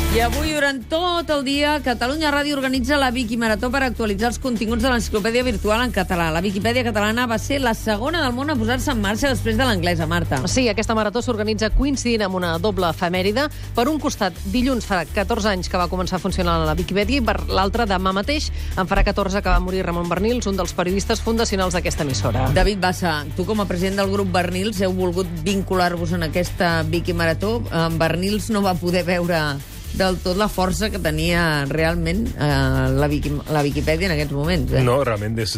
I avui, durant tot el dia, Catalunya Ràdio organitza la Wiki Marató per actualitzar els continguts de l'enciclopèdia virtual en català. La Viquipèdia catalana va ser la segona del món a posar-se en marxa després de l'anglesa, Marta. Sí, aquesta marató s'organitza coincidint amb una doble efemèride. Per un costat, dilluns farà 14 anys que va començar a funcionar la Viquipèdia i per l'altre, demà mateix, en farà 14 que va morir Ramon Barnils, un dels periodistes fundacionals d'aquesta emissora. David Bassa, tu com a president del grup Barnils heu volgut vincular-vos en aquesta Wiki Marató. Barnils no va poder veure del tot la força que tenia realment la Viquipèdia en aquests moments. No, realment, des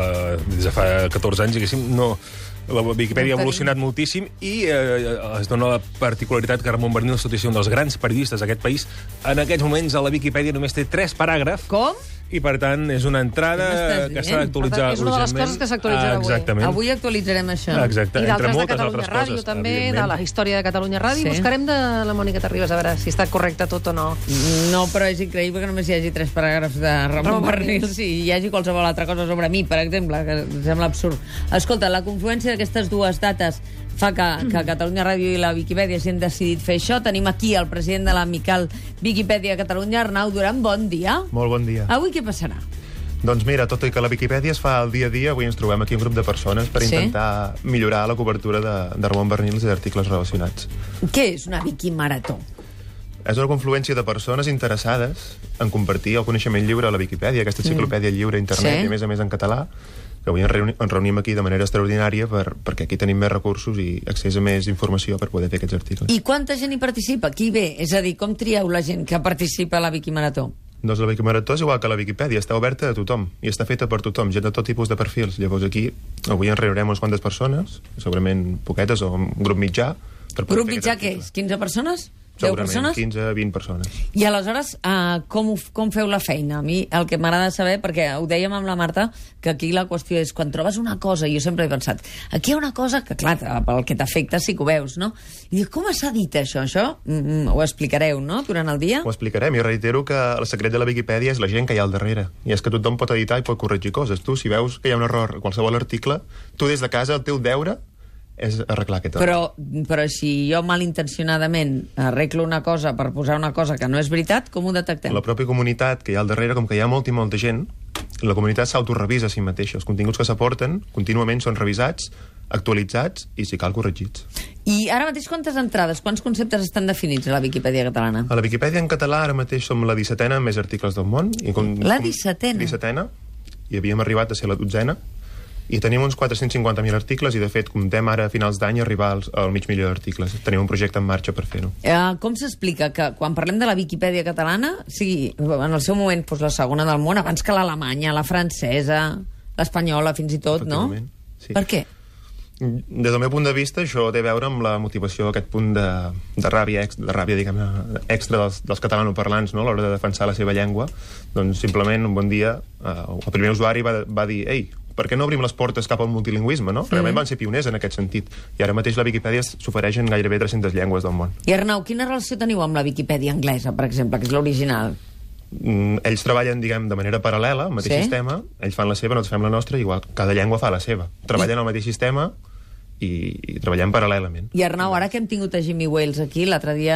de fa 14 anys, diguéssim, no... La Viquipèdia ha evolucionat moltíssim i es dona la particularitat que Ramon Barnils, tot i ser un dels grans periodistes d'aquest país, en aquests moments a la Viquipèdia només té 3 paràgrafs. Com? I, per tant, és una entrada que s'ha d'actualitzar urgentment. És una de les coses que s'actualitzarà avui. Exactament. Avui actualitzarem això. Exacte. I Entre d'altres de moltes Catalunya altres Ràdio, coses, també, evidentment. de la història de Catalunya Ràdio. Sí. Buscarem de la Mònica Terribas, a veure si està correcte tot o no. No, però és increïble que només hi hagi 3 paràgrafs de Ramon Barnils i hi hagi qualsevol altra cosa sobre mi, per exemple, que em sembla absurd. Escolta, la confluència d'aquestes dues dates fa que Catalunya Ràdio i la Viquipèdia s'han decidit fer això. Tenim aquí el president de l'Amical Viquipèdia Catalunya, Arnau Duran. Bon dia. Molt bon dia. Avui què passarà? Doncs mira, tot i que la Viquipèdia es fa el dia a dia, avui ens trobem aquí un grup de persones per intentar millorar la cobertura de Ramon Barnils i d'articles relacionats. Què és una Wiki Marató? És una confluència de persones interessades en compartir el coneixement lliure a la Viquipèdia, aquesta enciclopèdia lliure a internet, i a més en català, que avui ens reunim aquí de manera extraordinària perquè aquí tenim més recursos i accés a més informació per poder fer aquests articles. I quanta gent hi participa? Qui ve? És a dir, com trieu la gent que participa a la Wiki Marató? Doncs la Wiki Marató és igual que la Viquipèdia, està oberta a tothom i està feta per tothom, gent de tot tipus de perfils. Llavors aquí, avui ens reunirem unes quantes persones, segurament poquetes o un grup mitjà. Grup mitjà què és? 15 persones? 10 persones? 15, 20 persones. I aleshores, com feu la feina? A mi el que m'agrada saber, perquè ho dèiem amb la Marta, que aquí la qüestió és, quan trobes una cosa, jo sempre he pensat, aquí hi ha una cosa que, clar, pel que t'afecta sí que ho veus, no? I dic, com s'ha dit això? Això ho explicareu, no?, durant el dia? Ho explicarem, i reitero que el secret de la Viquipèdia és la gent que hi ha al darrere, i és que tothom pot editar i pot corregir coses. Tu, si veus que hi ha un error a qualsevol article, tu des de casa, el teu deure és arreglar aquest error. Però si jo malintencionadament arreglo una cosa per posar una cosa que no és veritat, com ho detectem? La pròpia comunitat que hi ha al darrere, com que hi ha molta i molta gent, la comunitat s'autorevisa a si mateixa. Els continguts que s'aporten contínuament són revisats, actualitzats i, si cal, corregits. I ara mateix quantes entrades, quants conceptes estan definits a la Viquipèdia catalana? A la Viquipèdia en català ara mateix som la 17a amb més articles del món. La 17a? 17a, i havíem arribat a ser la 12a. I tenim uns 450.000 articles i, de fet, comptem ara a finals d'any arribar al mig milió d'articles. Tenim un projecte en marxa per fer-ho. Com s'explica que quan parlem de la Viquipèdia catalana, sigui en el seu moment la segona del món, abans que l'alemanya, la francesa, l'espanyola fins i tot, no? Sí. Per què? Des del meu punt de vista, això té a veure amb la motivació, aquest punt de ràbia diguem-ne, extra dels catalanoparlants, no?, a l'hora de defensar la seva llengua. Doncs simplement un bon dia el primer usuari va dir «Ei, per què no obrim les portes cap al multilingüisme, no?». Realment van ser pioners en aquest sentit. I ara mateix la Viquipèdia s'ofereix en gairebé 300 llengües del món. I Arnau, quina relació teniu amb la Viquipèdia anglesa, per exemple, que és l'original? Ells treballen, diguem, de manera paral·lela, al mateix sistema, ells fan la seva, nosaltres fem la nostra, igual cada llengua fa la seva. Treballen al mateix sistema i treballem paral·lelament. I Arnau, ara que hem tingut a Jimmy Wales aquí, l'altre dia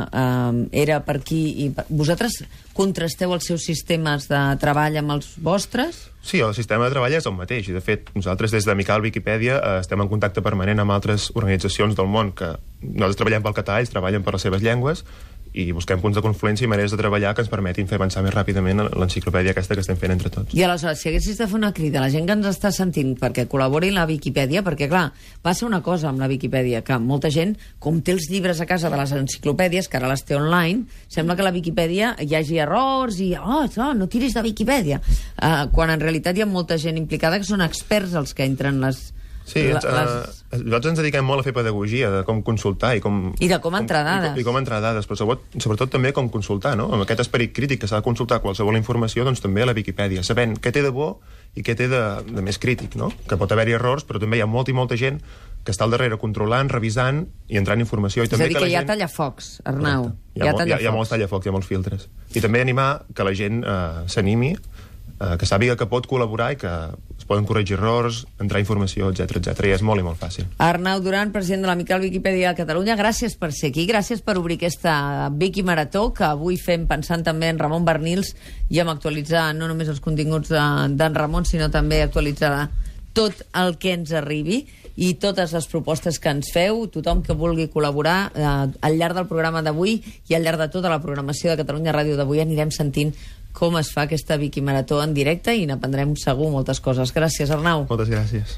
era per aquí, i vosaltres contrasteu els seus sistemes de treball amb els vostres? Sí, el sistema de treball és el mateix, i de fet nosaltres des d'Amical Viquipèdia estem en contacte permanent amb altres organitzacions del món que nosaltres treballem pel català, ells treballen per les seves llengües, i busquem punts de confluència i maneres de treballar que ens permetin fer avançar més ràpidament l'enciclopèdia aquesta que estem fent entre tots. I aleshores, si haguessis de fer una crida a la gent que ens està sentint perquè col·labori en la Viquipèdia, perquè clar, passa una cosa amb la Viquipèdia, que molta gent, com té els llibres a casa de les enciclopèdies, que ara les té online, sembla que a la Viquipèdia hi hagi errors i no tiris de Viquipèdia, quan en realitat hi ha molta gent implicada que són experts els que entren les... Sí, nosaltres ens dediquem molt a fer pedagogia de com consultar i de com entrar dades. I com entrar dades, però sobretot també com consultar, no? Amb aquest esperit crític que s'ha de consultar qualsevol informació, doncs també a la Viquipèdia, sabent què té de bo i què té de més crític, no? Que pot haver-hi errors, però també hi ha molta i molta gent que està al darrere controlant, revisant i entrant informació. I també és a dir, que hi ha tallafocs, Arnau. Hi ha molts tallafocs, hi ha molts filtres. I també animar que la gent s'animi que sàpiga que pot col·laborar i que es poden corregir errors, entrar informació, etc etc. I és molt i molt fàcil. Arnau Duran, president de l'Amical Viquipèdia de Catalunya, gràcies per ser aquí, gràcies per obrir aquesta Wiki Marató, que avui fem pensant també en Ramon Bernils i en actualitzar no només els continguts d'en Ramon, sinó també actualitzar tot el que ens arribi i totes les propostes que ens feu, tothom que vulgui col·laborar al llarg del programa d'avui i al llarg de tota la programació de Catalunya Ràdio d'avui anirem sentint com es fa aquesta Wiki Marató en directe i n'aprendrem segur moltes coses. Gràcies, Arnau. Moltes gràcies.